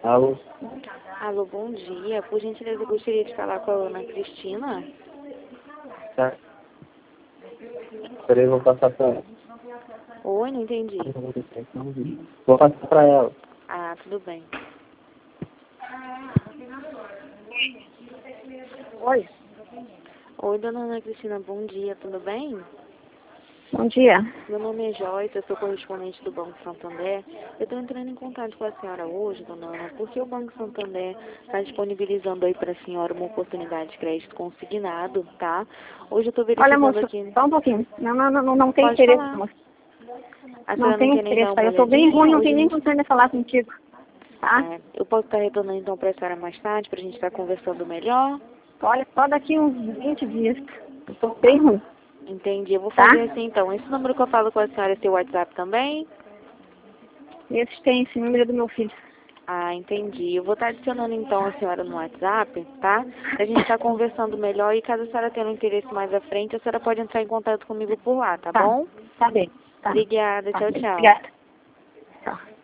Alô? Alô, bom dia. Por gentileza, eu gostaria de falar com a Ana Cristina. Tá. Peraí, eu vou passar pra ela. Oi, não entendi. Vou passar pra ela. Ah, tudo bem. Oi. Oi, dona Ana Cristina, bom dia, tudo bem? Bom dia. Meu nome é Joyce, eu sou correspondente do Banco Santander. Eu estou entrando em contato com a senhora hoje, dona Ana, porque o Banco Santander está disponibilizando aí para a senhora uma oportunidade de crédito consignado, tá? Hoje eu estou Olha, verificando moço, aqui... só um pouquinho. Não tem Pode interesse, falar. moço. A Não senhora não tem quer nem dar interesse, tá? uma Eu tô bem ruim, olhadinha? não Hoje tem a nem gente... condição de falar contigo, tá? eu posso estar retornando então para a senhora mais tarde, para a gente estar conversando melhor? Olha, só daqui uns 20 dias. Eu tô bem ruim, Entendi. Eu vou tá? fazer assim então. Esse número que eu falo com a senhora é seu WhatsApp também? Esse número é do meu filho. Ah, entendi. Eu vou estar adicionando então a senhora no WhatsApp, tá? A gente está conversando melhor e caso a senhora tenha um interesse mais à frente, a senhora pode entrar em contato comigo por lá, tá Tá, bom? tá bem. Tá. Obrigada. Tá. Tchau, tchau. Obrigada. Tchau.